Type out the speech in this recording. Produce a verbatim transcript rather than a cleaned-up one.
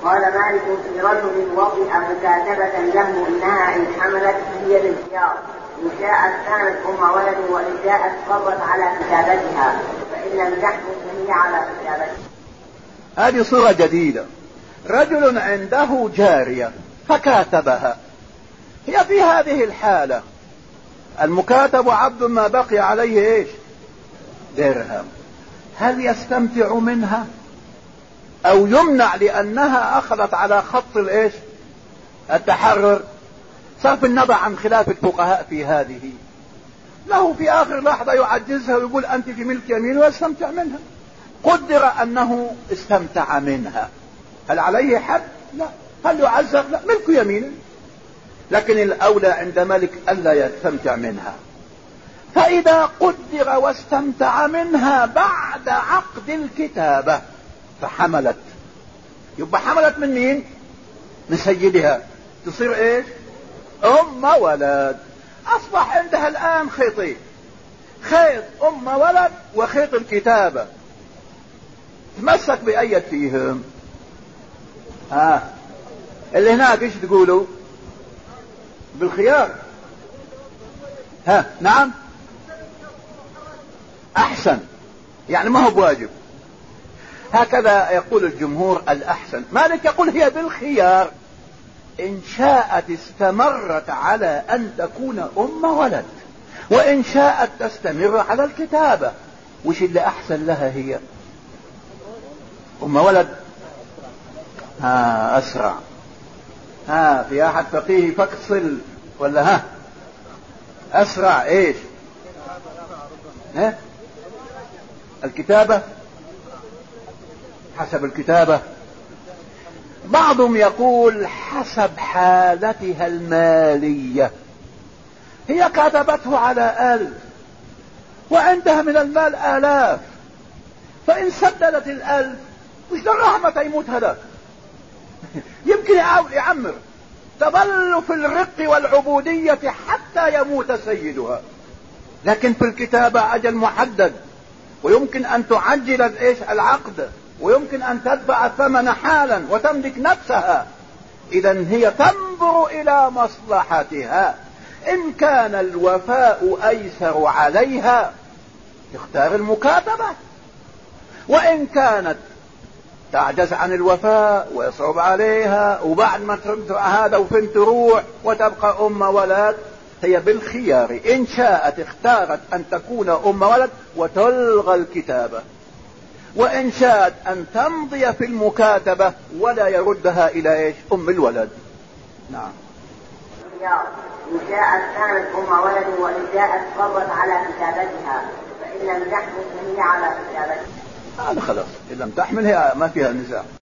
قال مالك في رجل وطئ مكاتبة له إنها إن حملت فهي بالخيار، إن شاءت كانت أم ولد وإن شاءت قرت على كتابتها، فإن لم تحمل فهي على كتابتها. هذه صورة جديدة. رجل عنده جارية فكاتبها، هي في هذه الحالة المكاتب عبد ما بقي عليه ايش؟ درهم. هل يستمتع منها او يمنع لانها اخذت على خط الايش؟ التحرر؟ صرف النظر عن خلاف الفقهاء في هذه، له في اخر لحظة يعجزها ويقول انت في ملك يمين ويستمتع منها. قدر انه استمتع منها، هل عليه حد؟ لا. هل يعذب؟ لا، ملك يمين. لكن الاولى عند ملك الا يستمتع منها. فاذا قدر واستمتع منها بعد عقد الكتابة فحملت، يبقى حملت من مين؟ من سيدها، تصير ايش؟ ام ولد. اصبح عندها الان خيطين، خيط ام ولد وخيط الكتابة، تمسك بأية فيهم؟ ها آه. اللي هناك ايش تقولوا؟ بالخيار. ها نعم احسن، يعني ما هو بواجب. هكذا يقول الجمهور الاحسن. مالك يقول هي بالخيار، ان شاءت استمرت على ان تكون ام ولد، وان شاءت تستمر على الكتابة. وش اللي احسن لها؟ هي ام ولد. ها اسرع. ها في احد فقيه فاكصل ولا ها اسرع ايش؟ ها الكتابة حسب الكتابة. بعضهم يقول حسب حالتها المالية. هي كتبته على ألف وعندها من المال آلاف، فإن سددت الألف وش الرحمة يموت هذا؟ يمكن يعمر، تظل في الرق والعبودية حتى يموت سيدها. لكن في الكتابة أجل محدد، ويمكن أن تعجل ايش العقد، ويمكن أن تدفع الثمن حالا وتملك نفسها. إذا هي تنظر إلى مصلحتها. إن كان الوفاء أيسر عليها تختار المكاتبة، وإن كانت تعجز عن الوفاء ويصعب عليها وبعد ما ترد هذا وفين تروح وتبقى أم ولد، هي بالخيار. إن شاءت اختارت أن تكون أم ولد وتلغى الكتابة، وإن شاءت أن تمضي في المكاتبة ولا يردها إلى إيش؟ أم الولد. نعم. إن شاءت كانت أم ولد وإن شاءت قرت على كتابتها، فإن لم تحمل فهي على كتابتها. هذا خلاص، إن لم تحمل هي ما فيها نزاع.